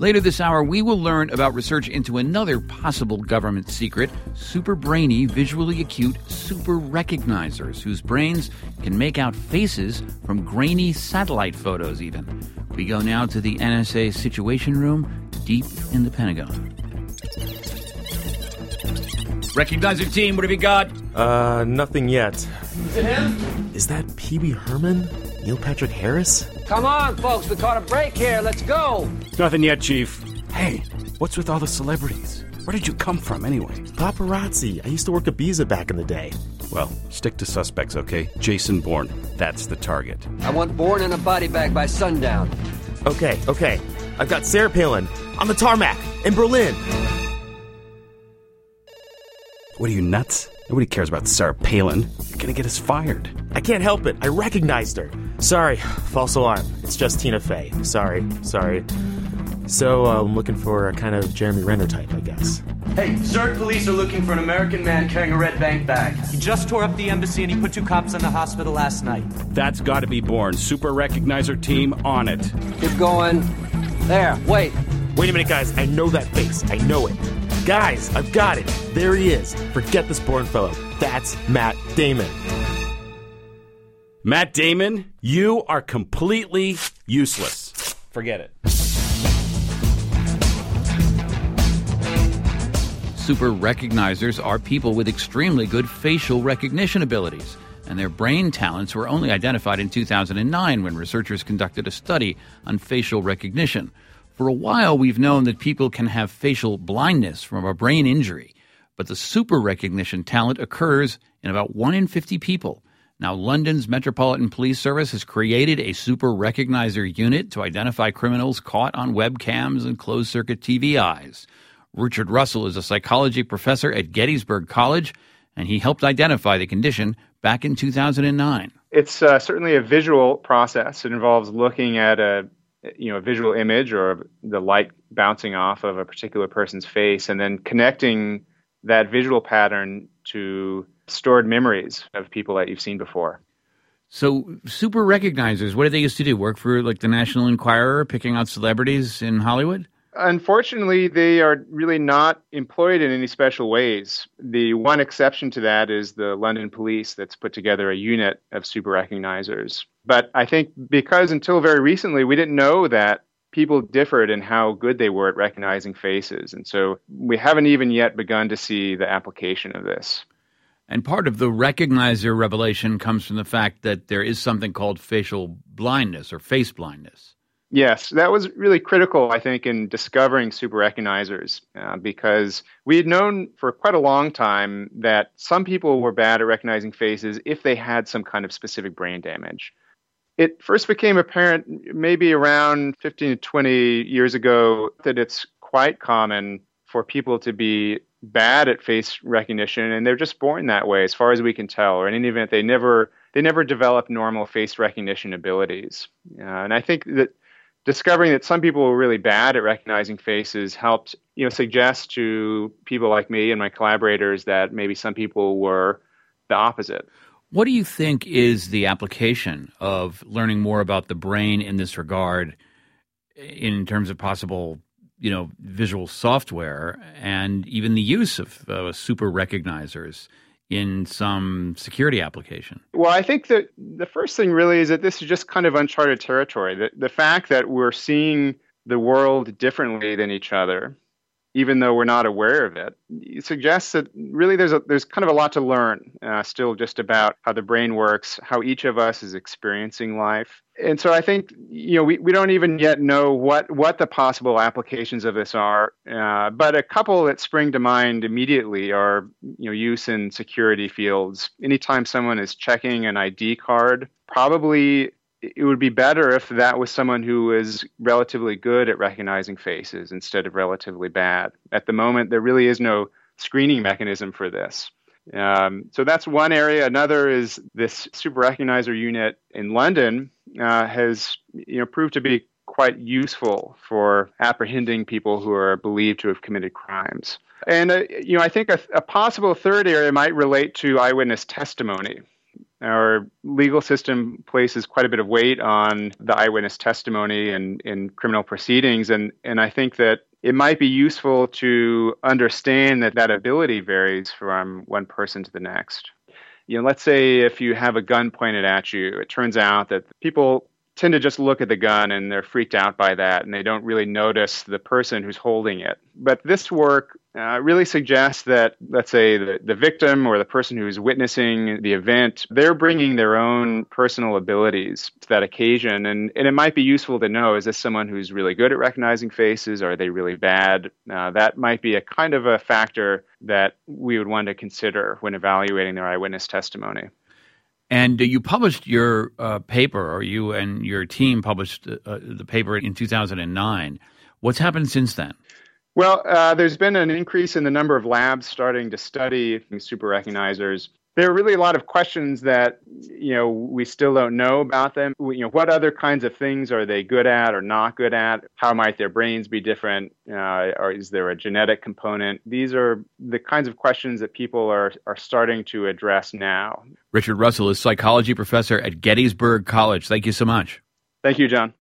Later this hour, we will learn about research into another possible government secret, super brainy, visually acute super recognizers whose brains can make out faces from grainy satellite photos even. We go now to the NSA Situation Room deep in the Pentagon. Recognizer team, what have you got? Nothing yet. Is it him? Is that Pee-wee Herman? Neil Patrick Harris? Come on, folks, we caught a break here. Let's go. Nothing yet, Chief. Hey, what's with all the celebrities? Where did you come from, anyway? Paparazzi. I used to work at Biza back in the day. Well, stick to suspects, okay? Jason Bourne. That's the target. I want Bourne in a body bag by sundown. Okay. I've got Sarah Palin on the tarmac in Berlin. What are you, nuts? Nobody cares about Sarah Palin. You're gonna get us fired. I can't help it. I recognized her. Sorry, false alarm. It's just Tina Fey. Sorry. So, I'm looking for a kind of Jeremy Renner type, I guess. Hey, Zurich police are looking for an American man carrying a red bank bag. He just tore up the embassy and he put 2 cops in the hospital last night. That's gotta be Bourne. Super Recognizer team on it. Keep going. There, wait. Wait a minute, guys. I know that face. I know it. Guys, I've got it. There he is. Forget this Bourne fellow. That's Matt Damon. Matt Damon, you are completely useless. Forget it. Super recognizers are people with extremely good facial recognition abilities, and their brain talents were only identified in 2009 when researchers conducted a study on facial recognition. For a while, we've known that people can have facial blindness from a brain injury, but the super recognition talent occurs in about 1 in 50 people. Now, London's Metropolitan Police Service has created a super recognizer unit to identify criminals caught on webcams and closed-circuit TV eyes. Richard Russell is a psychology professor at Gettysburg College, and he helped identify the condition back in 2009. It's certainly a visual process. It involves looking at a visual image or the light bouncing off of a particular person's face and then connecting that visual pattern to stored memories of people that you've seen before. So super recognizers, what did they used to do? Work for like the National Enquirer, picking out celebrities in Hollywood? Unfortunately, they are really not employed in any special ways. The one exception to that is the London Police that's put together a unit of super recognizers. But I think because until very recently, we didn't know that people differed in how good they were at recognizing faces. And so we haven't even yet begun to see the application of this. And part of the recognizer revelation comes from the fact that there is something called facial blindness or face blindness. Yes, that was really critical, I think, in discovering super recognizers, because we had known for quite a long time that some people were bad at recognizing faces if they had some kind of specific brain damage. It first became apparent maybe around 15 to 20 years ago that it's quite common for people to be bad at face recognition, and they're just born that way, as far as we can tell, or in any event, they never develop normal face recognition abilities. And I think that discovering that some people were really bad at recognizing faces helped, suggest to people like me and my collaborators that maybe some people were the opposite. What do you think is the application of learning more about the brain in this regard in terms of possible, visual software and even the use of super recognizers in some security application? Well, I think that the first thing really is that this is just kind of uncharted territory. The fact that we're seeing the world differently than each other, even though we're not aware of it, suggests that really there's kind of a lot to learn still just about how the brain works, how each of us is experiencing life. And so I think, we don't even yet know what the possible applications of this are. But a couple that spring to mind immediately are, use in security fields. Anytime someone is checking an ID card, probably it would be better if that was someone who is relatively good at recognizing faces instead of relatively bad. At the moment, there really is no screening mechanism for this. So that's one area. Another is this super recognizer unit in London has proved to be quite useful for apprehending people who are believed to have committed crimes. And I think a possible third area might relate to eyewitness testimony. our legal system places quite a bit of weight on the eyewitness testimony in criminal proceedings. And I think that it might be useful to understand that that ability varies from one person to the next. Let's say if you have a gun pointed at you, it turns out that people tend to just look at the gun and they're freaked out by that and they don't really notice the person who's holding it. But this work really suggests that, let's say, the victim or the person who's witnessing the event, they're bringing their own personal abilities to that occasion. And it might be useful to know, is this someone who's really good at recognizing faces? Are they really bad? That might be a kind of a factor that we would want to consider when evaluating their eyewitness testimony. And you published your paper, or you and your team published the paper in 2009. What's happened since then? Well, there's been an increase in the number of labs starting to study super recognizers. There are really a lot of questions that, we still don't know about them. What other kinds of things are they good at or not good at? How might their brains be different? Or is there a genetic component? These are the kinds of questions that people are starting to address now. Richard Russell is psychology professor at Gettysburg College. Thank you so much. Thank you, John.